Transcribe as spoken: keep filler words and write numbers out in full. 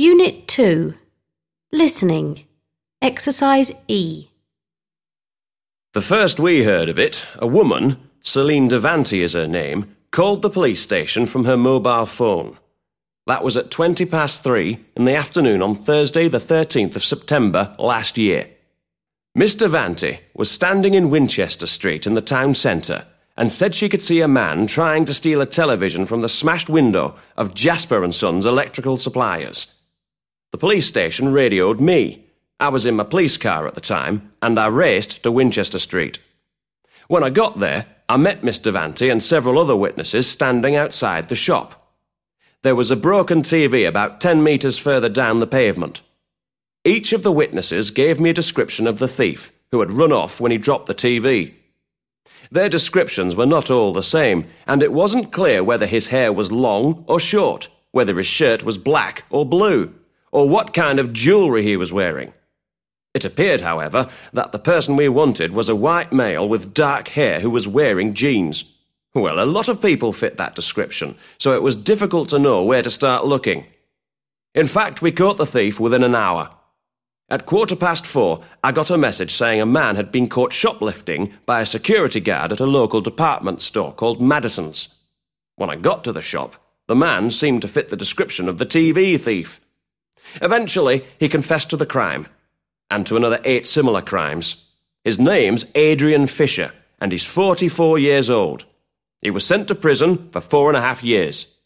Unit two. Listening. Exercise E. The first we heard of it, a woman, Celine Devanty is her name, called the police station from her mobile phone. That was at twenty past three in the afternoon on Thursday the thirteenth of September last year. Miss Devanty was standing in Winchester Street in the town centre and said she could see a man trying to steal a television from the smashed window of Jasper and Sons Electrical Suppliers. The police station radioed me. I was in my police car at the time, and I raced to Winchester Street. When I got there, I met Miss Devanty and several other witnesses standing outside the shop. There was a broken T V about ten metres further down the pavement. Each of the witnesses gave me a description of the thief, who had run off when he dropped the T V. Their descriptions were not all the same, and it wasn't clear whether his hair was long or short, whether his shirt was black or blue, or what kind of jewellery he was wearing. It appeared, however, that the person we wanted was a white male with dark hair who was wearing jeans. Well, a lot of people fit that description, so it was difficult to know where to start looking. In fact, we caught the thief within an hour. At quarter past four, I got a message saying a man had been caught shoplifting by a security guard at a local department store called Madison's. When I got to the shop, the man seemed to fit the description of the T V thief. Eventually, he confessed to the crime, and to another eight similar crimes. His name's Adrian Fisher, and he's forty-four years old. He was sent to prison for four and a half years.